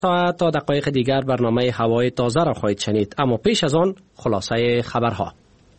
تا دقایق دیگر برنامه هوای تازه را خواهید شنید، اما پیش از آن خلاصه خبرها.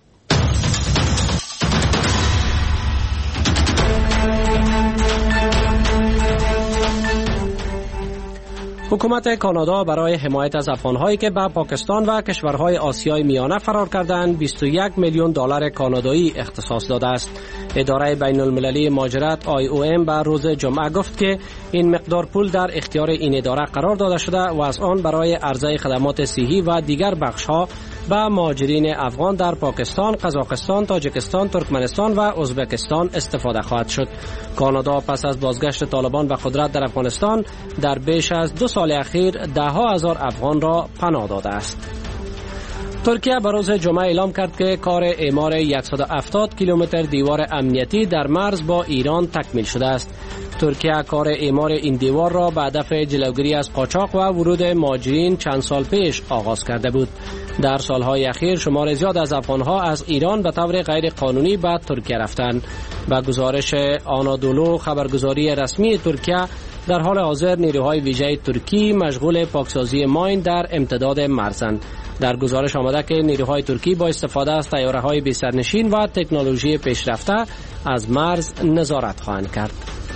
حکومت کانادا برای حمایت از افغان‌هایی که به پاکستان و کشورهای آسیای میانه فرار کردند 21 میلیون دلار کانادایی اختصاص داده است. اداره بین المللی مهاجرت IOM به روز جمعه گفت که این مقدار پول در اختیار این اداره قرار داده شده و از آن برای عرضه خدمات صحی و دیگر بخش‌ها به مهاجرین افغان در پاکستان، قزاقستان، تاجیکستان، ترکمنستان و ازبکستان استفاده خواهد شد. کانادا پس از بازگشت طالبان به قدرت در افغانستان در بیش از 2 سال اخیر ده‌ها هزار افغان را پناه داده است. ترکیه به روز جمعه اعلام کرد که کار اعمار 170 کیلومتر دیوار امنیتی در مرز با ایران تکمیل شده است. ترکیه کار اعمار این دیوار را به هدف جلوگیری از قاچاق و ورود مهاجرین چند سال پیش آغاز کرده بود. در سالهای اخیر شمار زیاد از افغانها از ایران به طور غیر قانونی به ترکیه رفتند. به گزارش آنادولو خبرگزاری رسمی ترکیه، در حال حاضر نیروهای ویژه ترکی مشغول پاکسازی ماین در امتداد مرزند. در گزارش آمده که نیروهای ترکی با استفاده از طیاره‌های بی‌سرنشین و تکنولوژی پیشرفته از مرز نظارت خواهند کرد.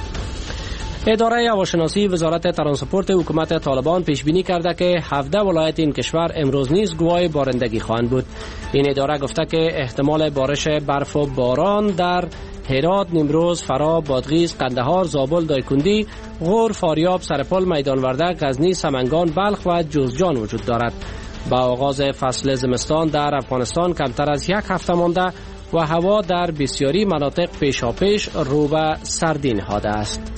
اداره هواشناسی وزارت ترانسپورت حکومت طالبان پیش بینی کرده که 17 ولایت این کشور امروز نیز گواه بارندگی خواهند بود. این اداره گفته که احتمال بارش برف و باران در هرات، نیمروز، فرا، بادغیس، قندهار، زابل، دایکندی، غور، فاریاب، سرپل، میدان وردک، غزنی، سمنگان، بلخ و جوزجان وجود دارد. با آغاز فصل زمستان در افغانستان کمتر از 1 هفته مانده و هوا در بسیاری مناطق پیشاپیش رو به سردی نهاده است.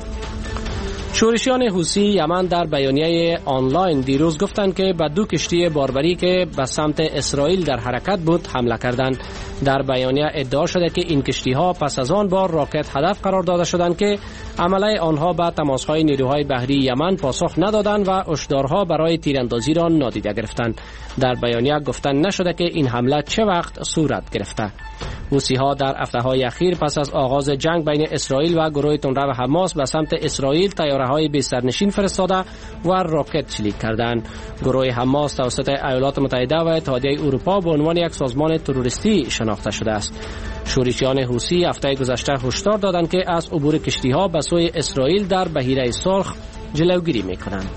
شورشیان حوثی یمن در بیانیه آنلاین دیروز گفتند که به 2 کشتی باربری که به سمت اسرائیل در حرکت بود حمله کردند. در بیانیه ادعا شده که این کشتی‌ها پس از آن بار راکت هدف قرار داده شدند که عمله آنها به تماس‌های نیروهای بحری یمن پاسخ ندادند و هشدارها برای تیراندازی را نادیده گرفتند. در بیانیه گفته نشده که این حمله چه وقت صورت گرفته. حوثی‌ها در هفته‌های اخیر پس از آغاز جنگ بین اسرائیل و گروه تندرو حماس به سمت اسرائیل طیاره‌های بی‌سرنشین فرستاده و راکت چلیک کردند. گروه حماس توسط ایالات متحده و اتحادیه اروپا به عنوان یک سازمان تروریستی شناخته شده است. شورشیان حوثی هفته گذشته هشدار دادند که از عبور کشتی‌ها به سوی اسرائیل در بحیره سرخ جلوگیری می‌کنند.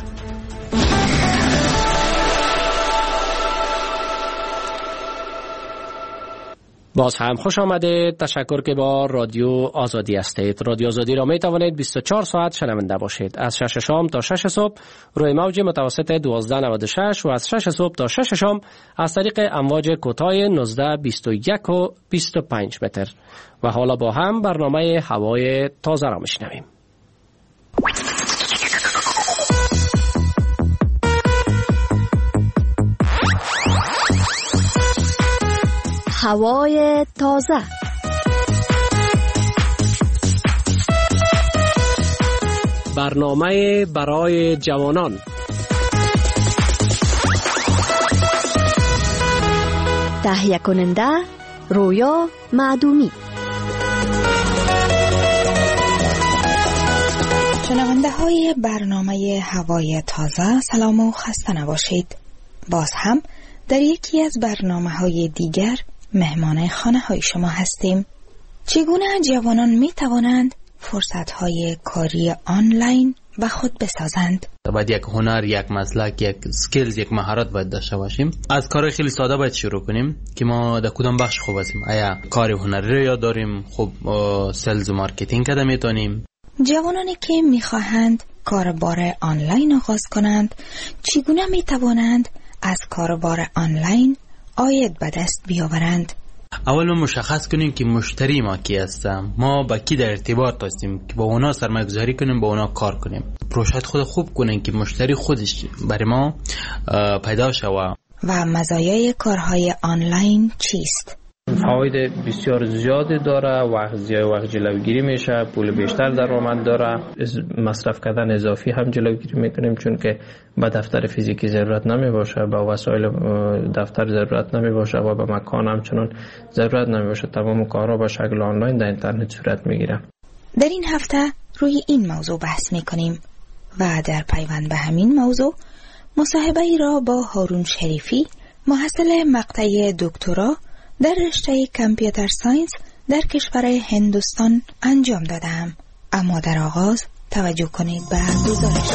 باز هم خوش آمده. تشکر که با رادیو آزادی هستید. رادیو آزادی را می توانید 24 ساعت شنونده باشید. از 6 شام تا 6 صبح روی موج متوسط 1296 و از 6 صبح تا 6 شام از طریق امواج کوتاه 19 21 و 25 متر. و حالا با هم برنامه هوای تازه را میشنویم. هوای تازه. برنامه برای جوانان. تهیه کننده رویا معدومی. شنونده های برنامه هوای تازه، سلام و خسته نباشید. باز هم در یکی از برنامه های دیگر مهمان خانه های شما هستیم. چگونه جوانان می توانند فرصت های کاری آنلاین به خود بسازند؟ باید یک هنر، یک مسلک، یک سکیلز، یک مهارت باید داشته باشیم. از کار خیلی ساده باید شروع کنیم که ما در کدام بخش خوب هستیم. آیا کار هنری رو یاد داریم؟ خب سلز و مارکتینگ کده میتونیم. جوانانی که میخواهند کاربار آنلاین آغاز کنند چگونه می توانند از کاربار آنلاین عاید به دست بیاورند؟ اول ما مشخص کنیم که مشتری ما کی هستیم، ما با کی در ارتباط هستیم که با اونا سرمایه گذاری کنیم، با اونا کار کنیم. پروژه خود خوب کنیم که مشتری خودش برای ما پیدا شود. و مزایای کارهای آنلاین چیست؟ فواید بسیار زیادی داره. وقت جلوگیری میشه، پول بیشتر درآمد داره، مصرف کردن اضافی هم جلوگیری میکنیم چون که به دفتر فیزیکی ضرورت نمی باشه، به وسایل دفتر ضرورت نمی باشه و به مکان همچنان ضرورت نمی باشه. تمام کارها به شکل آنلاین در اینترنت صورت میگیره. در این هفته روی این موضوع بحث میکنیم. و در پیوند به همین موضوع مصاحبه ای را با هارون شریفی محصل مقطع دکترا در رشته کامپیوتر ساینس در کشور هندوستان انجام دادم. اما در آغاز توجه کنید به گزارش.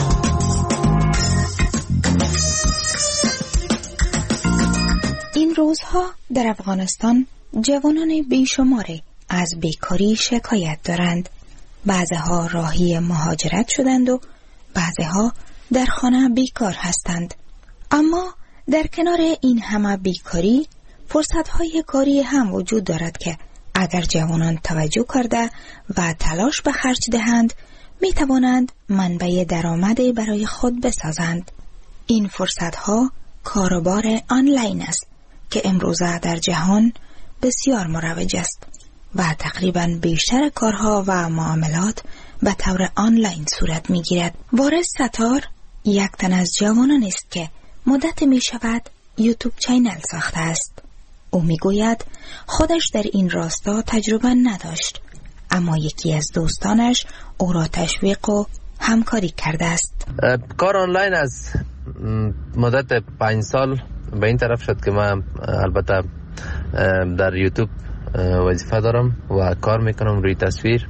این روزها در افغانستان جوانان بیشماری از بیکاری شکایت دارند. بعضها راهی مهاجرت شدند و بعضها در خانه بیکار هستند. اما در کنار این همه بیکاری فرصت‌های کاری هم وجود دارد که اگر جوانان توجه کرده و تلاش به خرج دهند می توانند منبع درآمدی برای خود بسازند. این فرصت‌ها کاروبار آنلاین است که امروزه در جهان بسیار مروج است و تقریباً بیشتر کارها و معاملات به طور آنلاین صورت می گیرد. وارث ستار یک تن از جوانان است که مدت می شود یوتیوب چینل ساخته است. او می گوید خودش در این راستا تجربه نداشت، اما یکی از دوستانش او را تشویق و همکاری کرده است. کار آنلاین از مدت 5 سال به این طرف شد که من البته در یوتیوب وظیفه دارم و کار میکنم روی تصویر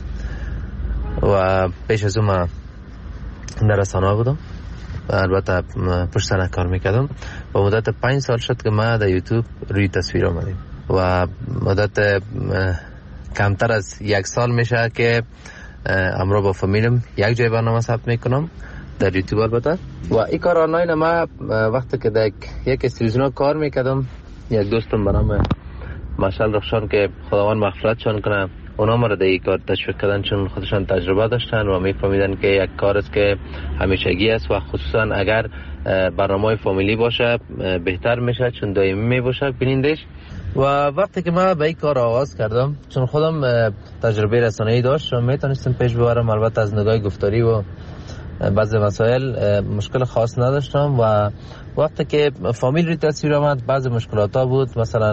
و پیش از اون من در رسانه بودم و البته پشت صحنه کار میکردم و مدت 5 سال شد که من در یوتیوب روی تصویر آمدیم و مدت کمتر از 1 سال میشه که امروز با فامیلم یک جای برنامه ثبت میکنم در یوتیوب البته. و این کار آنلاین ما وقتی که در یک استودیو کار میکردم، یک دوستم به نام مشعل رخشان که خداوند مغفرتشان کنه، اونا ما را در این کار تشویق کردن چون خودشان تجربه داشتن و میفهمیدن که یک کار است که همیشگی است و خصوصا اگر برنامه فامیلی باشه بهتر میشه چون دائمی میباشه بینندش. و وقتی که من به این کار آغاز کردم چون خودم تجربه رسانه‌ای داشتم میتونستم پیش ببرم، البته از نگاه گفتاری و بعضی مسائل مشکل خاص نداشتم و وقتی که فامیل روی تصویر آمد بعضی مشکلات ها بود، مثلا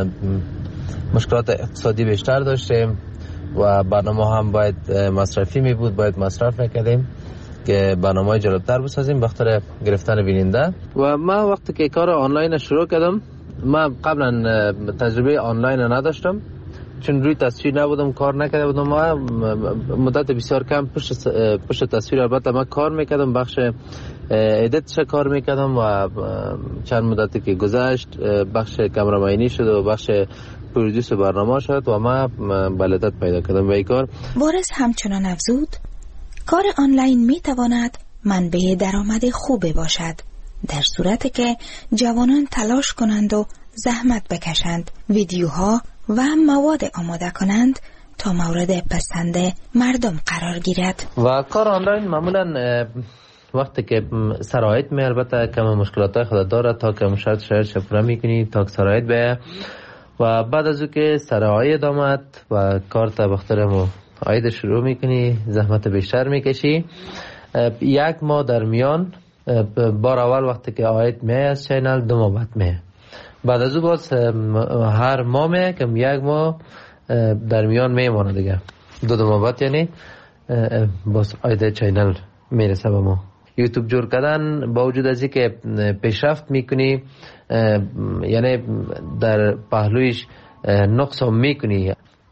مشکلات اقتصادی بیشتر داشتیم و برنامه هم باید مصرفی می بود، باید مصرف میکردیم که برنامه جالبتر بسازیم بخاطر گرفتن بیننده. و من وقتی که کار آنلاین شروع کردم، من قبلا تجربه آنلاین نداشتم چون روی تصویر نبودم، کار نکرده بودم. ما مدت بسیار کم پشت تصویر البته من کار میکردم، بخش ادیتش کار میکردم و چند مدتی که گذشت بخش کامرامانی شد و بخش پرودوس برنامه شد و ما بلدت پیدا کردم به این کار. وارث همچنان افزود کار آنلاین میتواند منبع درآمد خوبی باشد در صورتی که جوانان تلاش کنند و زحمت بکشند، ویدیوها و مواد آماده کنند تا مورد پسند مردم قرار گیرد. و کار آنلاین معمولا وقتی که سرایت می البته کم مشکلات خود داره تا که شرط شفره میکنی تا که سرایت به و بعد از او که سرایت آمد و کار تا بخترم آید شروع میکنی، زحمت بیشتر میکشی. 1 ماه در میان بار اول وقتی که آید می از چینل 2 ماه بعد می، بعد از او باز هر ماه می که 1 ماه در میان میمونه دیگه 2 ماه بعد یعنی باز آید چینل میرسه به ما. یوتیوب جور کردن با وجود از اینکه پیشرفت میکنی یعنی در پهلویش نقص هم میکنی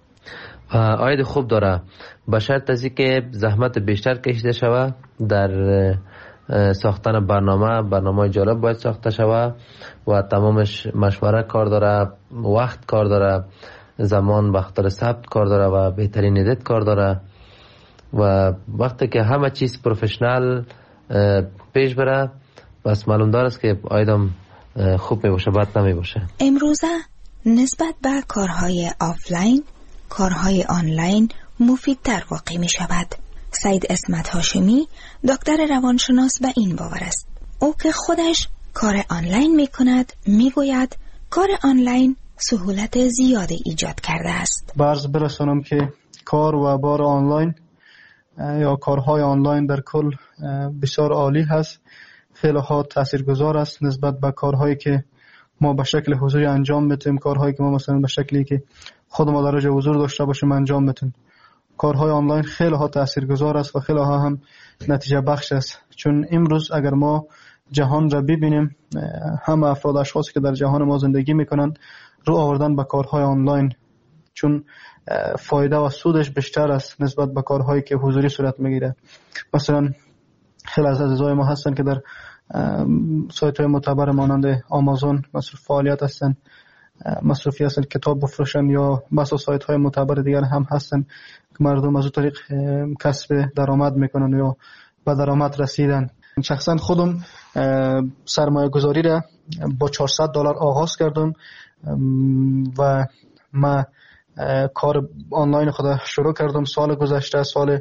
آید خوب داره به شرط از اینکه زحمت بیشتر کشیده شوه در ساختن برنامه جالب باید ساخته شوه و تمامش مشوره کار داره، وقت کار داره، زمان بخاطر ثبت کار داره و بهترین ادیت کار داره و وقتی که همه چیز پروفشنال پیش بره بس معلوم داره است که آیدم خوب می باشه بد نمی باشه. امروزه نسبت به کارهای آفلاین کارهای آنلاین مفیدتر واقع می شود. سید اسمت هاشمی دکتر روانشناس به این باور است. او که خودش کار آنلاین می کند می گوید کار آنلاین سهولت زیادی ایجاد کرده است. برز برسانم که کار و بار آنلاین یا کارهای آنلاین در کل بسیار عالی هست، خیلی ها تاثیرگذار است نسبت به کارهایی که ما به شکل حضوری انجام میتیم، کارهایی که ما مثلا به شکلی که خود ما درجه حضور داشته باشیم انجام میتیم. کارهای آنلاین خیلی ها تاثیرگذار است و خیلی ها هم نتیجه بخش است. چون امروز اگر ما جهان را ببینیم، همه افراد اشخاصی که در جهان ما زندگی میکنن رو آوردن به کارهای آنلاین، چون فایده و سودش بیشتر است نسبت به کارهایی که حضوری صورت میگیره. مثلا خیلی از عزیزای ما هستن که در سایت های معتبر مانند آمازون مصروف فعالیت هستن، مصروفی هستن، کتاب بفروشن، یا بسا سایت های معتبر دیگر هم هستن که مردم از اون طریق کسب درآمد میکنن یا به درآمد رسیدن. شخصا خودم سرمایه گذاری را با $400 آغاز کردم و من کار آنلاین خود شروع کردم. سال گذشته، سال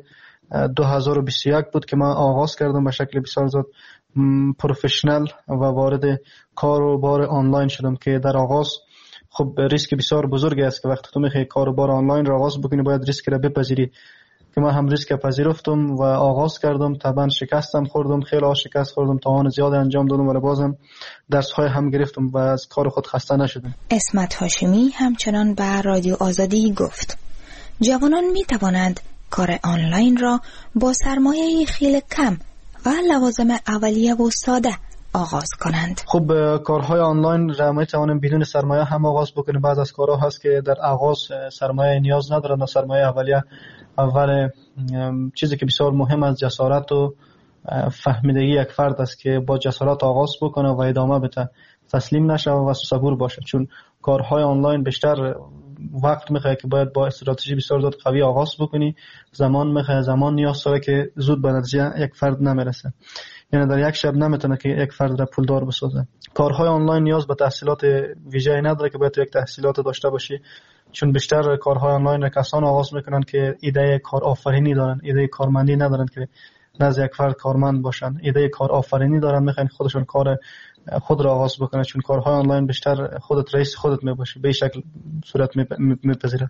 2021 بود که من آغاز کردم به شکل بسیار زیاد پروفشنل و وارد کار و بار آنلاین شدم که در آغاز خب ریسک بسیار بزرگی است که وقتی تو میخوای کار و بار آنلاین را آغاز بکنی باید ریسک را بپذیری، که من هم ریسک پذیرفتم و آغاز کردم. طبعا شکستم خوردم، خیلی شکست خوردم، توان زیاد انجام دادم ولی بازم درس های هم گرفتم و از کار خود خسته نشدم. اسمت هاشمی همچنان به رادیو آزادی گفت جوانان می توانند کار آنلاین را با سرمایه خیلی کم و لوازم اولیه و ساده آغاز کنند. خب کارهای آنلاین را می توانیم بدون سرمایه هم آغاز بکنیم. بعض از کارها هست که در آغاز سرمایه نیاز ندارند و سرمایه اولیه اول چیزی که بسیار مهم است جسارت و فهمیدگی یک فرد است که با جسارت آغاز بکنه و ادامه بده، تسلیم نشه و صبور باشه. چون کارهای آنلاین بیشتر وقت میخواد که باید با استراتژی بسیار زیاد قوی آغاز بکنی، زمان میخواد، زمان نیاز داره که زود به نتیجه یک فرد نمیرسه، یعنی در یک شب نمیتونه که یک فرد را پولدار بسازه. کارهای آنلاین نیاز به تحصیلات ویژه‌ای نداره که باید یک تحصیلات داشته باشی، چون بیشتر کارهای آنلاین را کسان آغاز میکنن که ایده کار آفرینی دارن، ایده کارمندی ندارن که نزد یک فرد کارمند باشن، ایده کار آفرینی دارن، میخوان خودشون کار خود را آغاز بکنن. چون کارهای آنلاین بیشتر خودت رئیس خودت میباشی، به این شکل صورت میپذیره.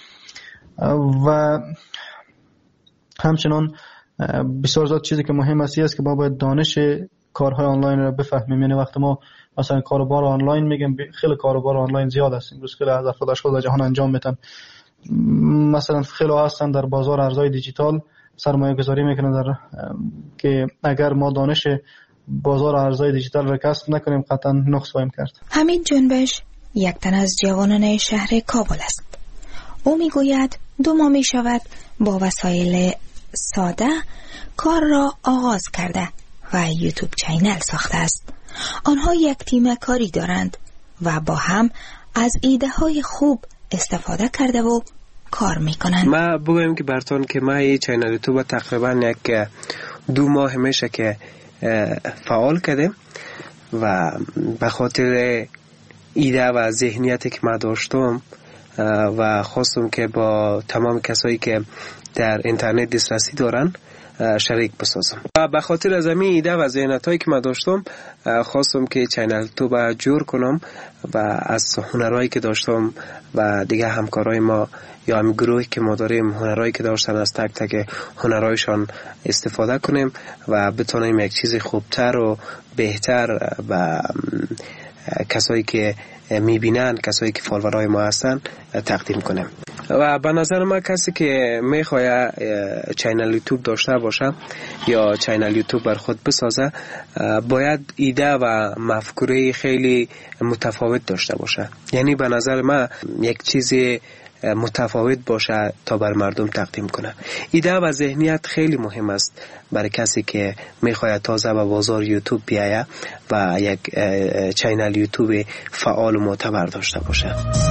و همچنان بسیار زیاد چیزی که مهم است که ما باید دانش کارهای آنلاین را بفهمیم. یعنی وقتی ما مثلا کاروبار آنلاین میگیم، خیلی کاروبار آنلاین زیاد است امروز، خیلی از افراد اشخاص در جهان انجام میدن. مثلا خیلی هستن در بازار ارزهای دیجیتال سرمایه گذاری میکنن در که اگر ما دانش بازار ارزهای دیجیتال را کسب نکنیم قطعا نقص خواهیم کرد. حمید جنبش یک تن از جوانان شهر کابل است. او میگوید 2 ماه میشود با وسایل ساده کار را آغاز کرده و یوتیوب چینل ساخته است. آنها یک تیم کاری دارند و با هم از ایده های خوب استفاده کرده و کار میکنند. ما بگویم که براتون که ما این چینل یوتیوب تقریبا یک 2 ماه میشه که فعال کردیم و به خاطر ایده و ذهنیتی که ما داشتم و خواستم که با تمام کسایی که در اینترنت دسترسی دارن شریک بسازم و به خاطر از همین ایده و ذهنیتایی که من داشتم خواستم که چینل یوتیوب جور کنم و از هنرهایی که داشتم و دیگه همکارای ما یا هم گروهی که ما داریم هنرهایی که داشتن از تک تک هنرهایشان استفاده کنیم و بتونیم یک چیز خوبتر و بهتر و کسایی که میبینن، کسایی که فالوورای ما هستن تقدیم کنیم. و به نظر من کسی که میخواد چینل یوتیوب داشته باشه یا چینل یوتیوب بر خود بسازه باید ایده و مفکوره خیلی متفاوت داشته باشه. یعنی به نظر من یک چیز متفاوت باشه تا بر مردم تقدیم کنه. ایده و ذهنیت خیلی مهم است برای کسی که میخواد تازه به بازار یوتیوب بیایه و یک چینل یوتیوب فعال و معتبر داشته باشه.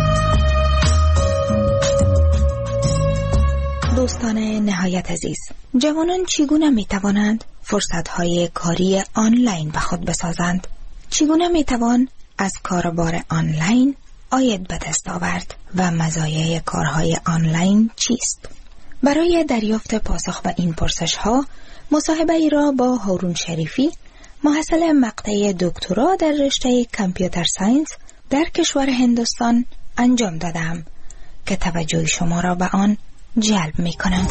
دوستان نهایت عزیز، جوانان چگونه میتوانند فرصت‌های کاری آنلاین به خود بسازند؟ چگونه میتوان از کاربار آنلاین عاید به دست آورد و مزایای کارهای آنلاین چیست؟ برای دریافت پاسخ به این پرسش‌ها مصاحبه ای را با هارون شریفی، محصل مقطع دکترا در رشته کامپیوتر ساینس در کشور هندوستان انجام دادم که توجه شما را به آن جلب می‌کنم.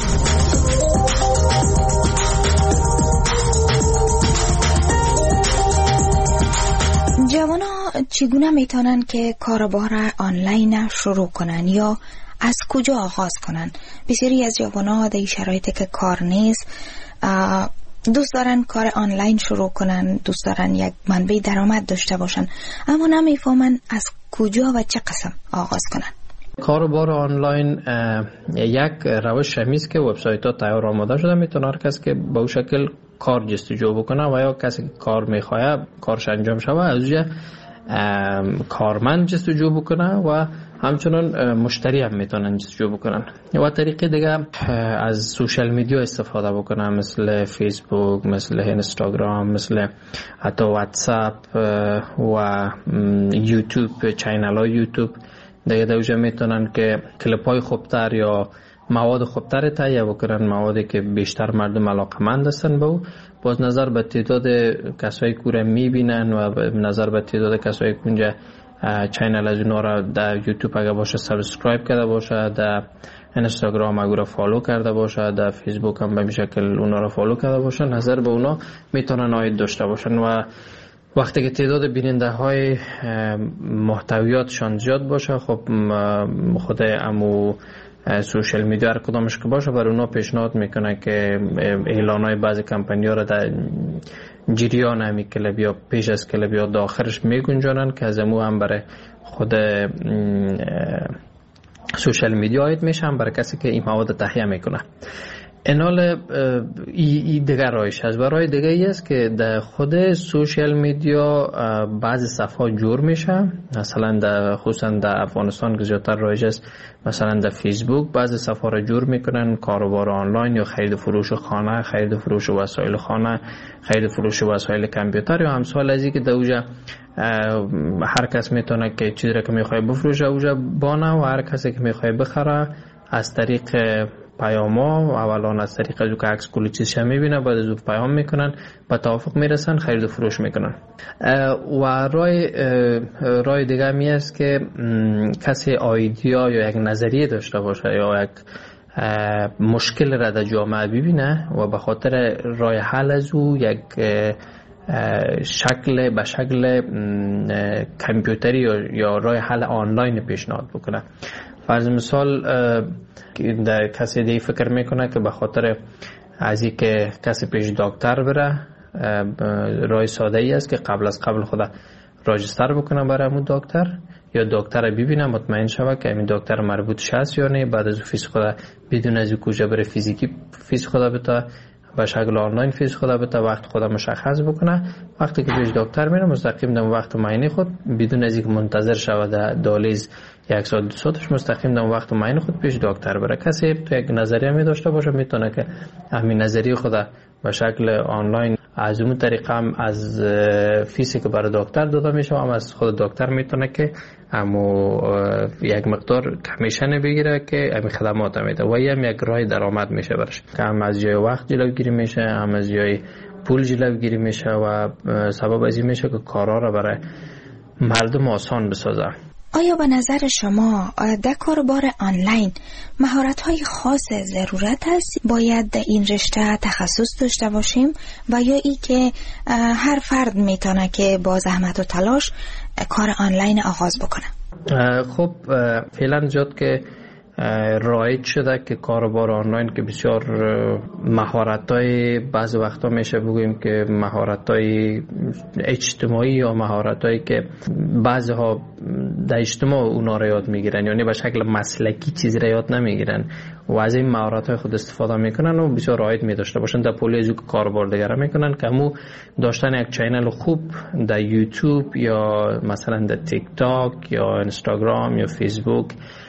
جوانا چگونه میتونن که کاربار آنلاین شروع کنن یا از کجا آغاز کنن؟ بسیاری از جوان‌ها در شرایطی که کار نیست دوست دارن کار آنلاین شروع کنن، دوست دارن یک منبع درآمد داشته باشن، اما نمیفهمن از کجا و چه قسم آغاز کنن. کاروبار آنلاین یک روش همیست که وبسایت ها تیار آماده شده، میتونه هر کس که به اون شکل کار جستجو بکنه و یا کسی که کار میخواه کارش انجام شوه از اونجا کارمند جستجو بکنه و همچنان مشتری هم میتونن جستجو بکنن. و طریقه دیگه از سوشل میدیا استفاده بکنن، مثل فیسبوک، مثل اینستاگرام، مثل حتی واتساپ و یوتیوب، چینل های یوتیوب دیگه دوجه میتونن که کلیپ های خوبتر یا مواد خوبتر تهیه بکنن، موادی که بیشتر مردم علاقمند هستن به او. باز نظر به تعداد کسایی که میبینن و نظر به تعداد کسایی که اونجا چینل از اونا را در یوتیوب اگه باشه سابسکرایب کرده باشه، در اینستاگرام اگه را فالو کرده باشه، در فیسبوک هم به شکل اونا را فالو کرده باشه، نظر به اونا میتونن آید داشته باشن. و وقتی که تعداد بیننده های محتویاتشان زیاد باشه، خب خود امو سوشل میدیا هر کدامش که باشه بر اونا پیشنهاد میکنه که اعلان های بعضی کمپانی ها را در جریان همی کلب یا پیش از کلب یا داخلش میگنجانن که از امو هم برای خود سوشل میدیا آید میشه، هم برای کسی که این مواد تهیه میکنه. اینال این دیگر رایش هست. برای دیگه ای است که در خود سوشل میدیا بعضی صفحات جور میشه، مثلا در خصوصا در افغانستان که زیادتر رایج است، مثلا در فیسبوک بعضی صفحات را جور میکنن، کاروبار آنلاین یا خرید فروش خانه، خرید فروش وسایل خانه، خرید فروش وسایل کامپیوتر یا همسال از این که در اوجا هر کس میتونه که چیزی را که میخواه بفروشه اوجا بانه و هر کسی که میخواه بخره از طریق پیاما، اولا از طریق از که عکس کلی چیزش میبینه، بعد از اون پیام میکنن، با توافق میرسن، خرید و فروش میکنن. و رای دیگه می است که کسی آیدیا یا یک نظریه داشته باشه یا یک مشکل را در جامعه ببینه و به خاطر رای حل از او یک شکل کامپیوتری یا رای حل آنلاین پیشنهاد بکنه. فرض مثال در کسی دیگه فکر میکنه که به خاطر از این که کسی پیش دکتر بره، رای ساده ای است که قبل خود راجستر بکنه برای همون دکتر، یا دکتر ببینه مطمئن شوه که همین دکتر مربوط هست یا نه، بعد از فیس خود بدون از کجا بره فیزیکی فیس خود بتا به شکل آنلاین فیس خود بتا وقت خود مشخص بکنه. وقتی که پیش دکتر میره مستقیم در وقت معاینه خود بدون از اینکه منتظر شوه در دهلیز 1 ساعت 2 ساعتش مستقیم در وقت معاینه خود پیش دکتر بره. کسی تو یک نظریه می داشته باشه میتونه که همین نظریه خود به شکل آنلاین از اون طریقه هم از فیسی که برای دکتر داده میشه هم از خود دکتر میتونه که همو یک مقدار کمیشن بگیره که همین خدمات میده و هم یک راه درآمد میشه برش، که هم از جای وقت جلوگیری میشه، هم از جای پول جلوگیری میشه و سبب از این میشه که کارا را برای مردم آسان بسازه. آیا به نظر شما در کاروبار آنلاین مهارت‌های خاص ضرورت است؟ باید در این رشته تخصص داشته باشیم و یا ای که هر فرد میتونه که با زحمت و تلاش کار آنلاین آغاز بکنه؟ خب فعلا زیاد که رایج شده که کاروبار آنلاین که بسیار مهارت‌های بعض وقتا میشه بگوییم که مهارت‌های اجتماعی یا مهارت‌هایی که بعضی‌ها در اجتماع اونا را یاد میگیرن، یعنی به شکل مسلکی چیزی را یاد نمیگیرن و از این مهارت‌های خود استفاده میکنن و بسیار رایج می‌داشته باشن در پولی از کاروبار دیگر میکنن که همو داشتن یک چینل خوب در یوتیوب یا مثلا در تیک تاک یا اینستاگرام یا فیسبوک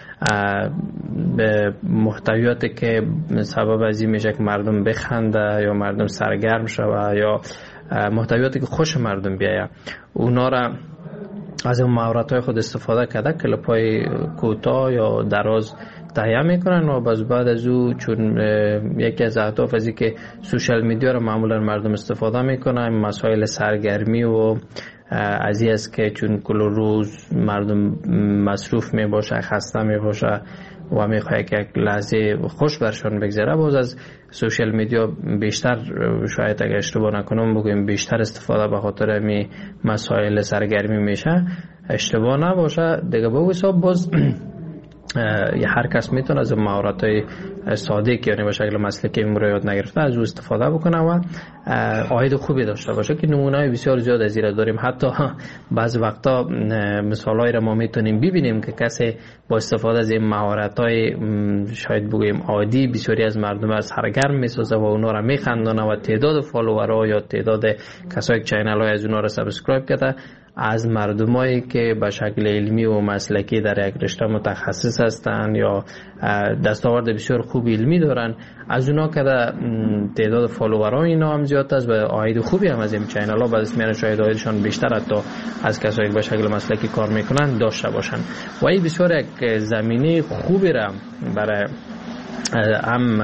به محتویاتی که سبب از این میشه که مردم بخنده یا مردم سرگرم شوه یا محتویاتی که خوش مردم بیایه، اونا را از اون مهارت‌های خود استفاده کرده کلیپ‌های کوتاه یا دراز تهیه میکنن و بعد از او چون یکی از اهداف از این که سوشل میدیا رو معمولا مردم استفاده میکنن، مسائل سرگرمی و از این است که چون کل روز مردم مصروف می باشه، خسته می باشه و می خواهد که یک لحظه خوش برشان بگذره، باز از سوشل میدیا بیشتر، شاید اگر اشتباه نکنم بگویم بیشتر استفاده به خاطر می مسائل سرگرمی میشه، اشتباه نباشه دیگه. به حساب باز هر کس میتونه از مهارت‌های ساده که یعنی به شکل مسلکی رو یاد نگرفته از او استفاده بکنه و عاید خوبی داشته باشه که نمونه‌های بسیار زیاد از این داریم. حتی بعض وقتا مثالایی را ما میتونیم ببینیم که کسی با استفاده از این مهارت‌های شاید بگوییم عادی بسیاری از مردم را سرگرم میسازه و اونا را میخندانه و تعداد فالوورها یا تعداد کسایی که چینل‌های از اونا را سابسکرایب کرده از مردمایی که به شکل علمی و مسلکی در یک رشته متخصص هستند یا دستاورد بسیار خوب علمی دارن، از اونا که تعداد فالوورای اینا هم زیاد است و عاید خوبی هم از این چینل ها بعد میان شاید عایدشان بیشتر حتی از کسایی که به شکل مسلکی کار میکنن داشته باشن و این بسیار یک زمینه خوبی را برای هم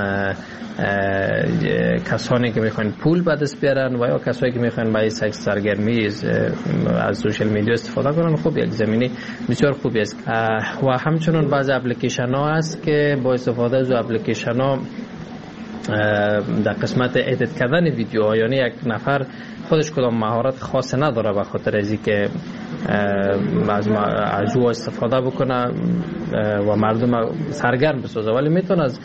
کسانی که میخوان پول به دست بیارن و یا کسایی که میخوان برای سرگرمی از سوشال میدیا استفاده کنن، خب یک زمینه بسیار خوبی است. و همچنین بعض اپلیکیشن ها هست که با استفاده از اپلیکیشن ها در قسمت ادیت کردن ویدیوها، یعنی یک نفر خودش کدام مهارت خاص نداره به خاطر از اینکه از او استفاده بکنه و مردم سرگرم بسازه، ولی میتونه از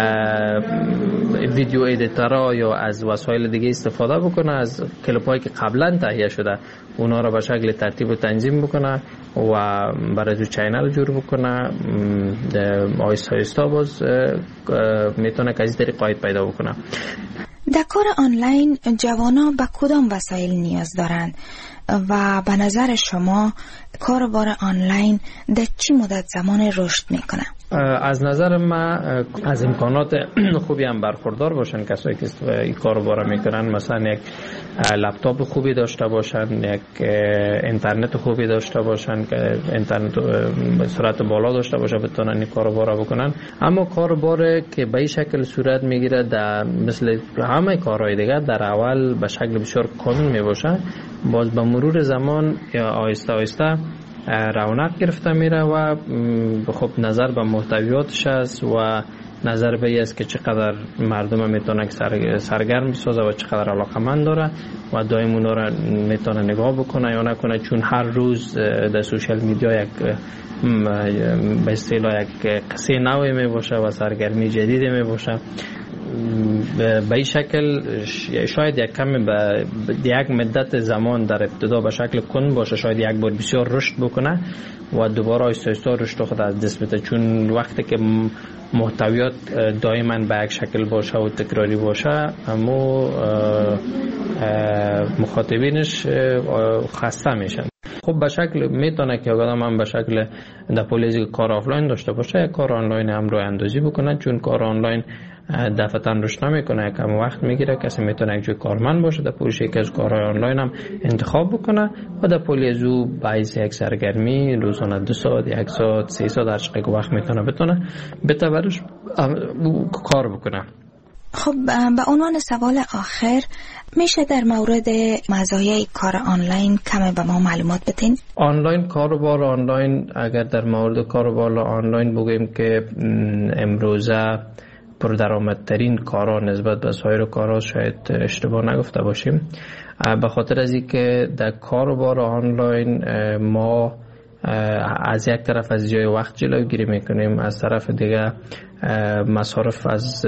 ویدیو ادیتورها یا از وسایل دیگه استفاده بکنه، از کلیپ هایی که قبلا تهیه شده اونا رو به شکل ترتیب و تنظیم بکنه و برای تو چینل جور بکنه. آیستا آیستا باز میتونه که از این طریق عاید پیدا بکنه. در کار آنلاین جوانان به کدام وسایل نیاز دارند و به نظر شما کاربار آنلاین در چی مدت زمان رشد میکنه؟ از نظر من از امکانات خوبی هم برخوردار باشن کسایی که این کارو میکنن، مثلا یک لپتاپ خوبی داشته باشن، یک اینترنت خوبی داشته باشن که اینترنت به سرعت بالا داشته باشه بتونن این کارو بکنن. اما کاربار که به این شکل صورت میگیره در مثل همه کارهای دیگه در اول به شکل بسیار کامل میباشه، باز به مرور زمان آهسته آهسته رونق گرفته میره و خب نظر به محتویاتش است و نظر به این است که چقدر مردم میتونه سرگرم بسازه و چقدر علاقمند داره و دائم اونا را میتونه نگاه بکنه یا نکنه، چون هر روز در سوشال میدیا یک به اصطلاح یک قصه نوی میباشه و سرگرمی جدیدی میباشه. به این شکل شاید یک کمی به یک مدت زمان در ابتدا به شکل کند باشه، شاید یک بار بسیار رشد بکنه و دوباره آهسته آهسته رشد خود از دست بده، چون وقتی که محتویات دائما به یک شکل باشه و تکراری باشه اما مخاطبینش خسته میشن. خب به شکل میتونه که آدم هم به شکل در پولیزی کار آفلاین داشته باشه، یک کار آنلاین هم رو اندازی بکنه، چون کار آنلاین دفعتاً رشد نمیکنه، کم وقت میگیره. کسی میتونه یک جای کارمند باشه در پولیش یکی از کارهای آنلاین هم انتخاب بکنه و در پولیز او باعث یک سرگرمی روزانه 2 ساعت 1 ساعت 3 ساعت هر چقدر وقت بتونه بتورش کار بکنه. خب به عنوان سوال آخر میشه در مورد مزایای کار آنلاین کمی به ما معلومات بدین؟ کاروبار آنلاین، اگر در مورد کاروبار آنلاین بگیم که امروزه پردرآمدترین کارا نسبت به سایر کارا، شاید اشتباه نگفته باشیم، به خاطر از اینکه در کاروبار آنلاین ما از یک طرف از جای وقت جلوگیری میکنیم، از طرف دیگه مصارف از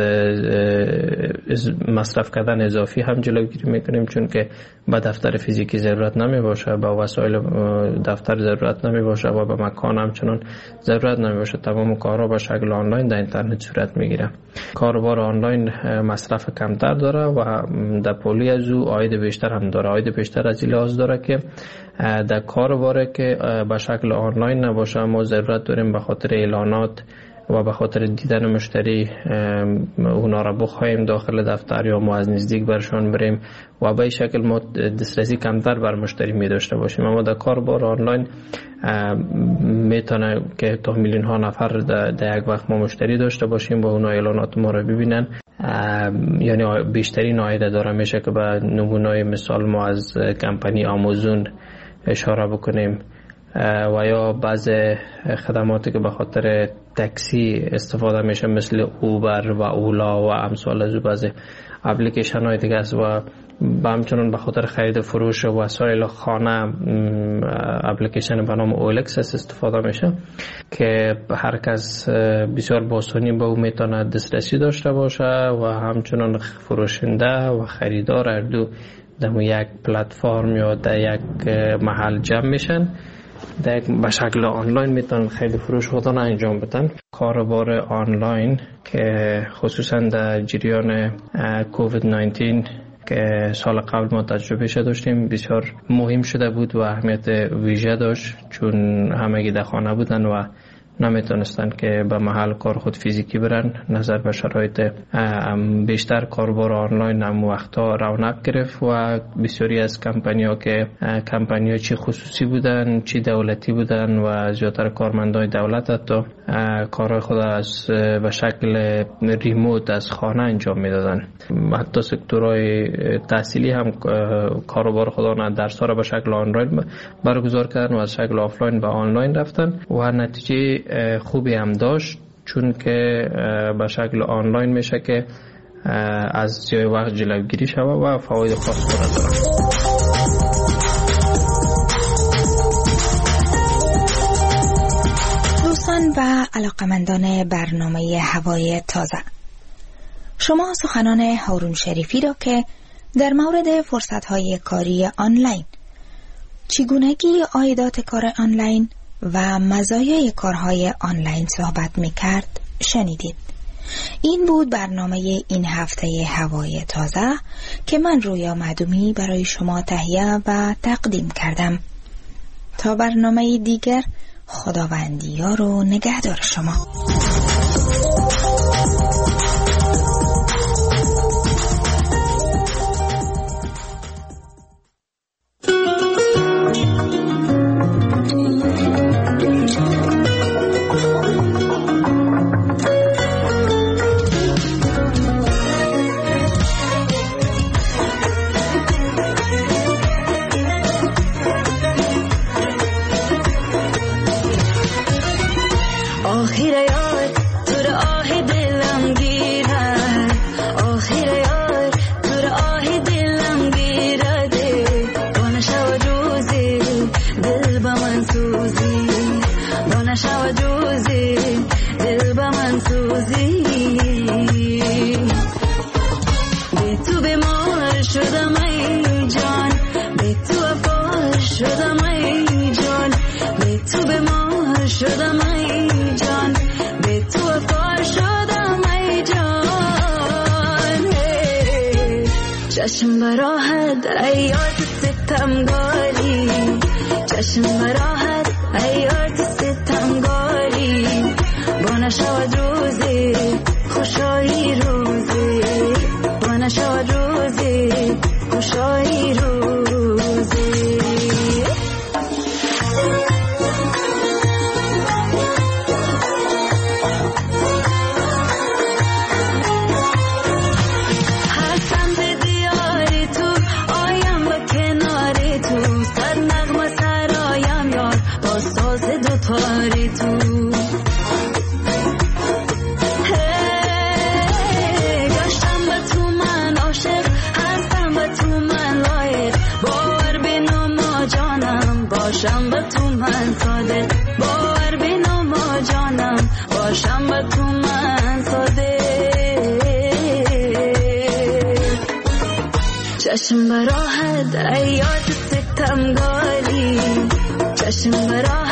مصرف کردن اضافی هم جلوگیری میکنیم، چون که به دفتر فیزیکی ضرورت نمی باشه، به وسایل دفتر ضرورت نمی باشه و به مکان همچنان ضرورت نمی باشه. تمام کارها به شکل آنلاین در اینترنت صورت میگیره. کاروبار آنلاین مصرف کمتر داره و در پولی از او عاید بیشتر هم داره. عاید بیشتر از این لحاظ داره که در کاروباره که به شکل آنلاین نباشه ما ضرورت داریم به خاطر اعلانات و به خاطر دیدن مشتری اونا را بخوایم داخل دفتر یا ما از نزدیک برشان بریم و به این شکل ما دسترسی کمتر بر مشتری می داشته باشیم. اما در کاربار آنلاین میتونه که تا میلیون ها نفر در یک وقت ما مشتری داشته باشیم و اونا اعلانات ما را ببینن، یعنی بیشترین عاید داره. میشه که به نمونه مثال ما از کمپانی آمازون اشاره بکنیم و یا بعض خدماتی که به خاطر تاکسی استفاده میشه مثل اوبر و اولا و امثال از بعض اپلیکیشن های دیگه است و همچنان به خاطر خرید فروش وسایل خانه اپلیکیشن به نام اولکس استفاده میشه که هر کس بسیار با آسانی به او میتونه دسترسی داشته باشه و همچنان فروشنده و خریدار هر دو در یک پلتفرم یا در یک محل جمع میشن، به شکل آنلاین میتونن خرید فروش خودشون انجام بدن. کاروبار آنلاین که خصوصا در جریان کووید 19 که سال قبل ما تجربه داشتیم بسیار مهم شده بود و اهمیت ویژه داشت، چون همگی در خانه بودن و نمیتونستن که به محل کار خود فیزیکی برن. نظر به شرایط بیشتر کاربار آنلاین هم وقتا رونق گرفت و بسیاری از کمپانی‌ها که کمپانی‌ها چی خصوصی بودن چی دولتی بودن و زیادتر کارمندای دولت حتی کارهای خود از به شکل ریموت از خانه انجام میدادن. حتی سکتورهای تحصیلی هم کاروبار خود درس‌ها را به شکل آنلاین برگزار کردن و از شکل آفلاین به آنلاین رفتن و نتیجه خوبی هم داشت، چون که به شکل آنلاین میشه که از ضیاع وقت جلوگیری شود و فواید خاص داره. دوستان و علاقمندان برنامه هوای تازه، شما سخنان هارون شریفی را که در مورد فرصت‌های کاری آنلاین، چگونگی عایدات کار آنلاین و مزایای کارهای آنلاین صحبت می‌کرد شنیدید. این بود برنامه این هفته هوای تازه که من رویا معدومی برای شما تهیه و تقدیم کردم. تا برنامه دیگر، خداوندی یار و نگهدار شما. چشم براحت ایات ستمگاری، چشم براحت ایات ستمگاری، با نشود روزی خوشایی روزی، با نشود روزی خوشایی روزی. باشم به تو من صادق، باور بینم ما جانم، باشم به تو من صادق. چشم براحت ایات ستمگاری، چشم براحت